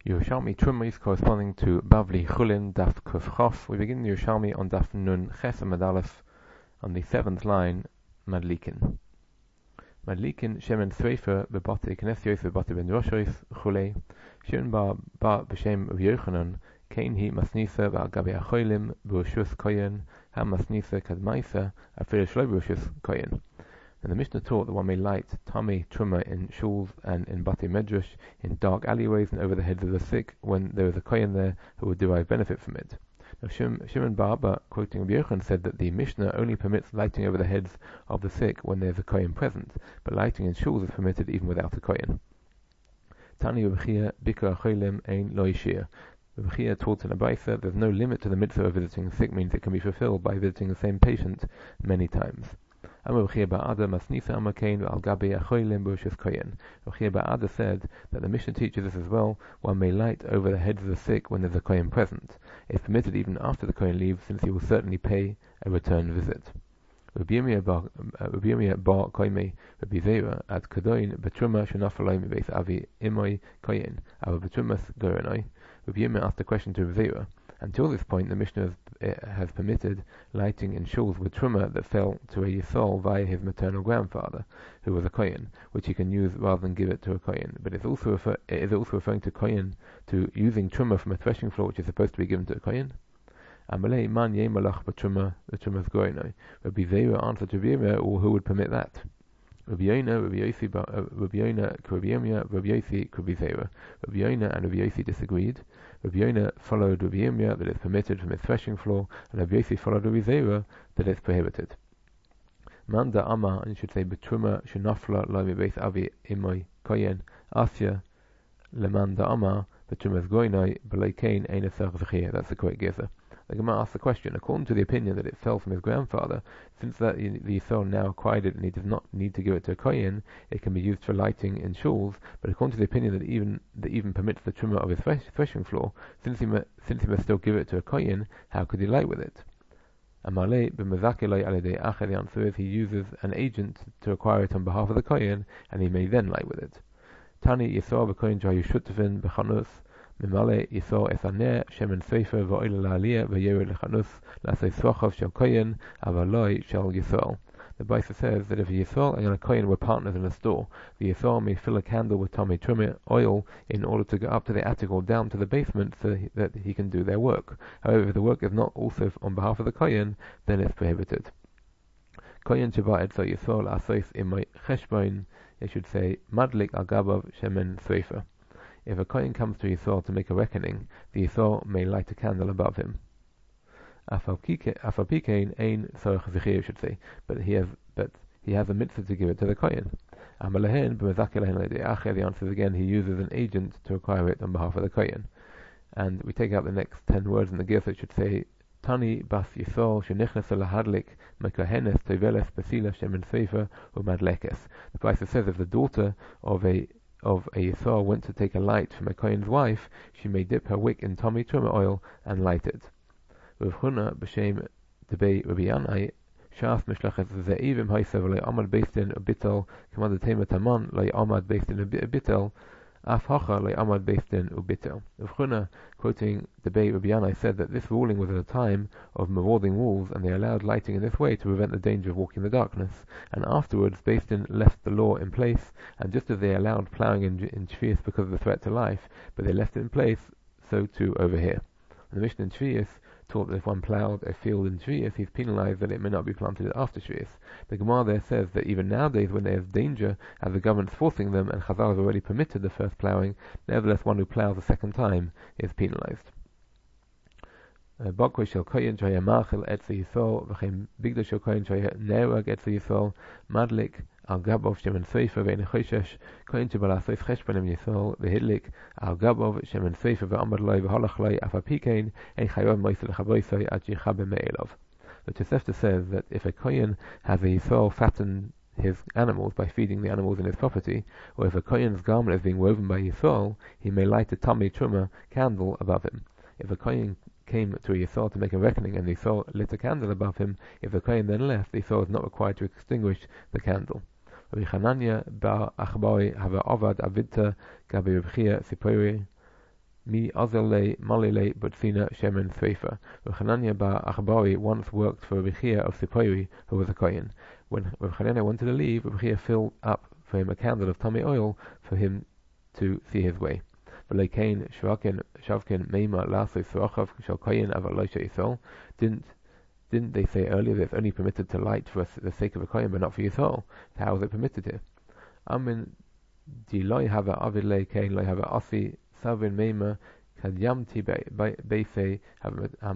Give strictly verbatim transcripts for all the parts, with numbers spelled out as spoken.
Yerushalmi Truma is corresponding to Bavli Chulin Daf Kuf Chof. We begin Yerushalmi on Daf Nun Ches Amud Aleph on the seventh line, Madlikin. Madlikin Shemen Threifer Bebati Knes Yosef Bebati Ben Roshois Chulei Shemen Ba Ba B'Shem Rav Yochanan Kein Hi Masnisa Ba'al Gabi Acholim B'Roshus Koyen Ha Masnisa Kadmaisa Afir Shloi B'Roshus Koyen. And the Mishnah taught that one may light Tami Truma in shuls and in Bati Medrash, in dark alleyways and over the heads of the sick, when there is a kohen there who would derive benefit from it. Now Shimon Bar Abba, quoting Rabbi Yochanan, said that the Mishnah only permits lighting over the heads of the sick when there is a kohen present, but lighting in shuls is permitted even without a kohen. Tani Rabbi Chia Bikar Cholim Ein Lo Yishir. Rabbi Chia taught in Abaisa there's no limit to the mitzvah of visiting the sick, means it can be fulfilled by visiting the same patient many times. Rabbi Ba'ada said that the Mishnah teaches us as well, one may light over the heads of the sick when there's a kohen present. It's permitted even after the kohen leaves, since he will certainly pay a return visit. Rabbi Yirmiyah bar Koimei Rabbi Zera at Kadoin Betruma Shenafaloi Mibeis Avi Imoi Koyen Ava Betrumas Gorenoi. Rabbi Yirmiyah asked a question to Rabbi Zera. Until this point, the Mishnah has, has permitted lighting in shuls with truma that fell to a yisol via his maternal grandfather, who was a kohen, which he can use rather than give it to a kohen. But it's also refer, it is also referring to kohen, to using truma from a threshing floor, which is supposed to be given to a kohen. Amalei man ye malach b'truma b'trumas gorenoi. Rabbi Zera answered to Rabbi Yirmiyah, or who would permit that? Rabbi Yonah, Rabbi Yossi, Rabbi Yonah, Rabbi Yirmiyah, Rabbi Yossi, Rabbi Zera. Rabbi Yonah and Rabbi Yossi disagreed. Rabbi Yonah followed Rabbi Yirmiyah that it's permitted from his threshing floor, and Rabbi Yossi followed Rabbi Zera that it's prohibited. Manda Amma, and you should say Betruma Shenafla Lo Mibeis Avi Imoi Koyen Asya Lemanda Amma Betrumas Goinai B'Loi Kain Ein Esach V'Chiyah. That's the correct giver. The Gemara asks the question, according to the opinion that it fell from his grandfather, since that the Yisrael now acquired it and he does not need to give it to a kohen, it can be used for lighting in shuls, but according to the opinion that even that even permits the truma of his threshing floor, since he, since he must still give it to a kohen, how could he light with it? Amalei b'mezakeloi alidei acher, the answer is he uses an agent to acquire it on behalf of the kohen, and he may then light with it. Tani Yisrael v'kohen jayu shutavin b'chanus Mimale Yisrael esaneh shemen seifer v'oil la'aliyah v'yered lechanus la'asei swachav shel kohen avaloi shel Yisrael. The Baisa says that if a Yisrael and a kohen were partners in a store, the Yisrael may fill a candle with Tomei Truma oil in order to go up to the attic or down to the basement so that he can do their work. However, if the work is not also on behalf of the kohen, then it's prohibited. Kohen sheba etzo Yisrael asois imay cheshbon, they should say madlik al gabav shemen seifer. If a kohen comes to Yisrael to make a reckoning, the Yisrael may light a candle above him. Afapikein ein tzorech zechir, should say, but he has but he has a mitzvah to give it to the kohen. Amalehen b'mezakelahen leidei acher. The answer is again he uses an agent to acquire it on behalf of the kohen. And we take out the next ten words in the Gersa. It should say Tani bas Yisrael shenichnas lahadlik mekahenes toveles basila shemen seifer umadlekes. The Brisa says if the daughter of a of a Yisrael went to take a light from a kohen's wife, she may dip her wick in Tomei Truma oil and light it. Rav Huna b'shem debei Rabbi Yanai shas mishlachet ze'ivim ha'isa v'lei amad beistin ubitel k'mad tema taman lei amad beistin ubitel af hacha lei amad beistin ubitel. Rav Huna, quoting debei Rabbi Yanai, said that this ruling was at a time of marauding wolves, and they allowed lighting in this way to prevent the danger of walking in the darkness. And afterwards, Beistin left the law in place, and just as they allowed ploughing in, in Shvius because of the threat to life, but they left it in place, so too over here. And the Mishnah in Shvius taught that if one ploughed a field in Shvius, he's penalized that it may not be planted after Shvius. The Gemara there says that even nowadays, when there is danger, as the government's forcing them, and Chazal has already permitted the first ploughing, nevertheless one who ploughs a second time is penalized. Bakwe shel kohen shaya machil etzi Yisrael v'chem bigda shel kohen shaya ne'erag etzi Yisrael madlik al gabov shemen seifer ve'en choshesh kohen shebal asois cheshbonim Yisrael v'hidlik al gabov shemen seifer ve'amad loi v'halach loi afapikein ein chayav moisel chavoisoi ad yichabe me'elov. The Tosefta says that if a kohen has a Yisrael fatten his animals by feeding the animals in his property, or if a kohen's garment is being woven by Yisrael, he may light a Tomei Truma candle above him. If a kohen came to a Yisrael to make a reckoning and the Yisrael lit a candle above him, if the kohen then left, the Yisrael is not required to extinguish the candle. Rabbi Chananya bar Achboi hava avad avidta gabi Rabbi Chia sipori Mi Azele Malile Butzina Shemen Seifa. Rav Hanania bar Achbari once worked for Rabbi Chia of Sipori, who was a Kohen. When Rav Hanania wanted to leave, Rabbi Chia filled up for him a candle of tummy oil for him to see his way. V'leikein Shvakin Shavkin Meima Laso Surachav Shal Kohen Avaloisha Yisrael. Didn't didn't they say earlier that it's only permitted to light for the sake of a Kohen, but not for Yisrael? How is it permitted here? Amin di loy have avid leikein loy have asi savin meima kadyamti beise have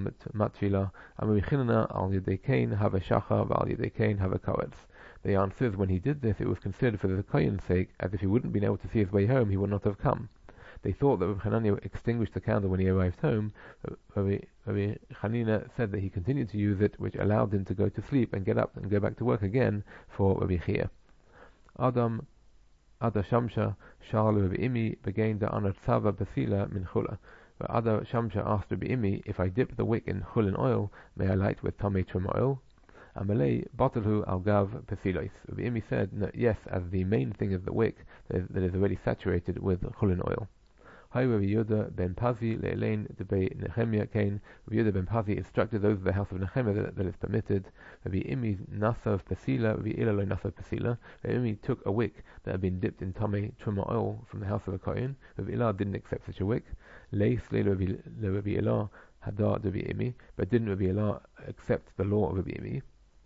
matfila amichinana al yedekein have a shachar al yedekein have a koetz. The answer is, when he did this, it was considered for the Kohen's sake, as if he wouldn't been able to see his way home, he would not have come. They thought that Rav Hanania extinguished the candle when he arrived home. Rabbi Hanina said that he continued to use it, which allowed him to go to sleep and get up and go back to work again for Rabbi Chia. Adam Ada Shamsha Shal Rabbi Imi began to honor Tzava Basila min Chula. But Ada Shamsha asked Rabbi Imi, if I dip the wick in Chulin oil, may I light with Tamei Truma oil? Amalei Batalhu Al Gav Pasilois. Rabbi Imi said, no, yes, as the main thing is the wick that is, that is already saturated with Chulin oil. Hi Rabbi Yehuda ben Pazi le'elein debei Nehemiah Kain. Rabbi Yehuda ben Pazi instructed those of the house of Nehemiah that, that is permitted. Rabbi Imi nasav pasila, Rabbi Ila lo nasav pasila. Rabbi Imi took a wick that had been dipped in tamei truma oil from the house of a Kohen. Rabbi Ila didn't accept such a wick. Leis le Rabbi Ila hadar Rabbi Imi, but didn't Rabbi Ila accept the law of Rabbi Imi.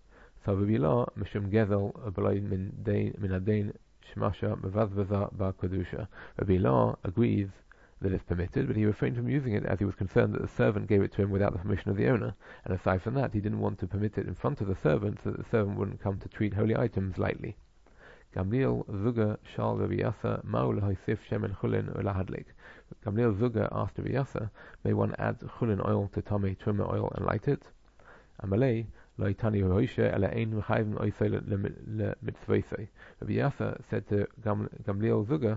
So Rabbi Ila mishum gezel abalay min dain min adain shmasha mevazvaza bar kedusha. Rabbi Ila agrees that it's permitted, but he refrained from using it as he was concerned that the servant gave it to him without the permission of the owner, and aside from that, he didn't want to permit it in front of the servant so that the servant wouldn't come to treat holy items lightly. Gamliel Zuga Shal Rabbi Yasa Ma'u L'Hoisif Shemen Chulin Ulahadlik. Gamliel Zuga asked Rabbi Yasa, may one add chulin oil to tamei truma oil and light it? Amalei Loitani Roisha Ela Ein Mechayvim Oisei LeMitzvosei. Rabbi Yasa said to Gamliel Zuga,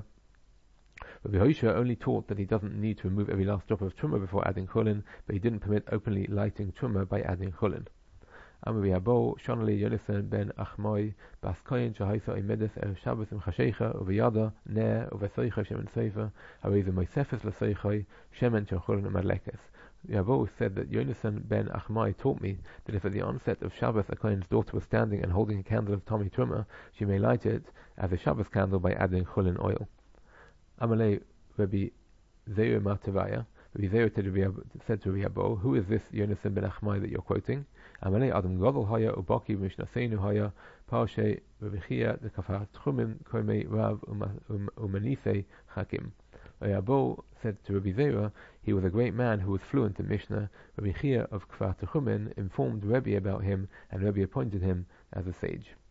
Rabbi Hoshea only taught that he doesn't need to remove every last drop of truma before adding chulin, but he didn't permit openly lighting truma by adding chulin. Amri Abo Shonali Yonasan ben Achmoi Bas Koyin Shahaisa Imedes El Shabbos Im Chasheicha Uvayada Ne Uvasoicha Shemen Seifa Hariza Moisefes Lasoichai Shemen Chachulin Amalekes. Yavo said that Yonasan ben Achmai taught me that if at the onset of Shabbos a Kohen's daughter was standing and holding a candle of Tommy Truma, she may light it as a Shabbos candle by adding chulin oil. Amalei Rabbi Zeir Matavaya. Rabbi Zeir said to Rabbi Abo, who is this Yonasan ben Achmai that you're quoting? Amalei Adam Gadol Haya Ubaki Mishnasenu Haya Parshe Rabbi Chia the Kafar Tchumim Koimei Rav Umanise Hakim. Rabbi Abo said to Rabbi Zeir, he was a great man who was fluent in Mishnah. Rabbi Chia of Kfar Tchumim informed Rabbi about him, and Rabbi appointed him as a sage.